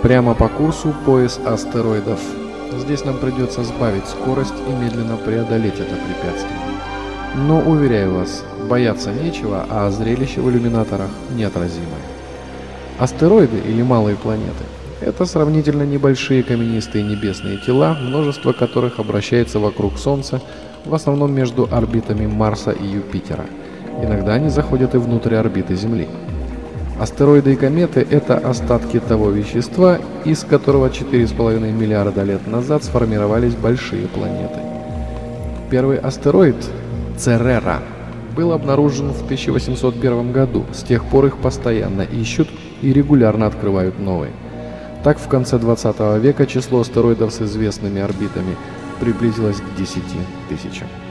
Прямо по курсу пояс астероидов. Здесь нам придется сбавить скорость и медленно преодолеть это препятствие. Но, уверяю вас, бояться нечего, а зрелище в иллюминаторах неотразимое. Астероиды или малые планеты – это сравнительно небольшие каменистые небесные тела, множество которых обращается вокруг Солнца, в основном между орбитами Марса и Юпитера. Иногда они заходят и внутрь орбиты Земли. Астероиды и кометы – это остатки того вещества, из которого 4,5 миллиарда лет назад сформировались большие планеты. Первый астероид – Церера – был обнаружен в 1801 году. С тех пор их постоянно ищут и регулярно открывают новые. Так, в конце 20 века число астероидов с известными орбитами приблизилось к 10 тысячам.